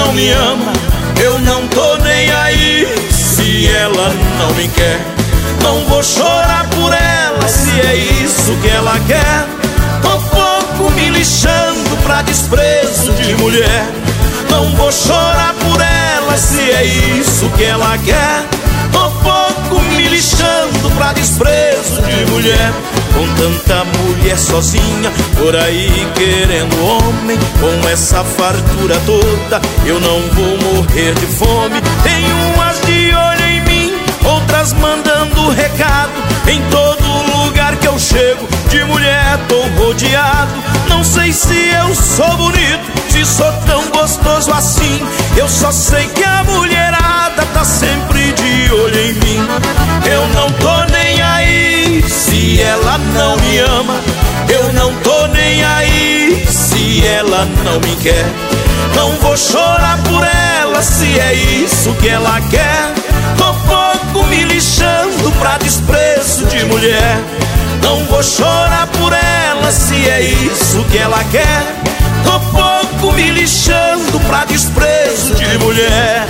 não me ama, eu não tô nem aí. Se ela não me quer, não vou chorar por ela, se é isso que ela quer. Tô pouco me lixando pra desprezo de mulher. Não vou chorar por ela, se é isso que ela quer. Tô pouco me lixando pra desprezo de mulher. Com tanta mulher sozinha por aí querendo homem, com essa fartura toda eu não vou morrer de fome. Tem umas de olho em mim, outras mandando recado. Em todo lugar que eu chego de mulher tô rodeado. Não sei se eu sou bonito, se sou tão gostoso assim. Eu só sei que a mulherada tá sempre de olho em mim. Eu não tô nem aí se ela não me ama, eu não tô nem aí se ela não me quer. Não vou chorar por ela, se é isso que ela quer. Tô pouco me lixando pra desprezo de mulher. Não vou chorar por ela, se é isso que ela quer. Tô pouco me lixando pra desprezo de mulher.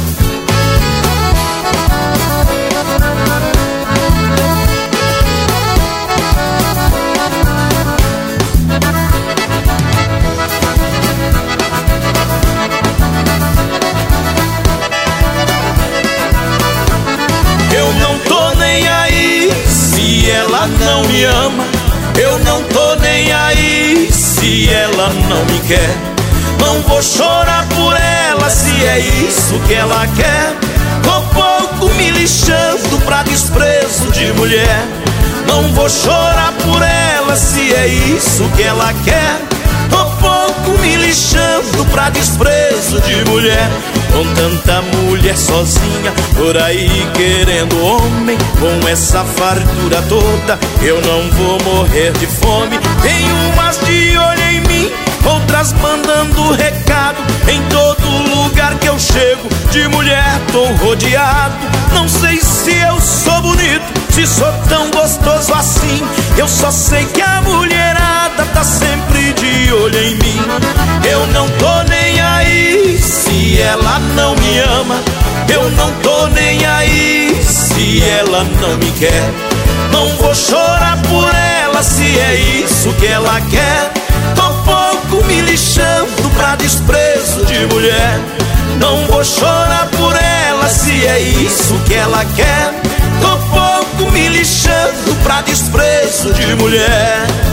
Eu não tô nem aí se ela não me ama, eu não tô nem aí se ela não me quer. Não vou chorar por ela, se é isso que ela quer. Tô pouco me lixando pra desprezo de mulher. Não vou chorar por ela, se é isso que ela quer. Tô pouco me lixando pra desprezo de mulher. Com tanta mulher sozinha por aí querendo homem, com essa fartura toda eu não vou morrer de fome. Tem umas de olho em mim, outras mandando recado. Em todo lugar que eu chego de mulher tô rodeado. Não sei se eu sou bonito, se sou tão gostoso assim. Eu só sei que a mulherada tá sempre de olho em mim. Eu não tô nem aí se ela não me ama, eu não tô nem aí se ela não me quer. Não vou chorar por ela, se é isso que ela quer. Tô pouco me lixando pra desprezo de mulher. Não vou chorar por ela, se é isso que ela quer. Tô pouco me lixando pra desprezo de mulher.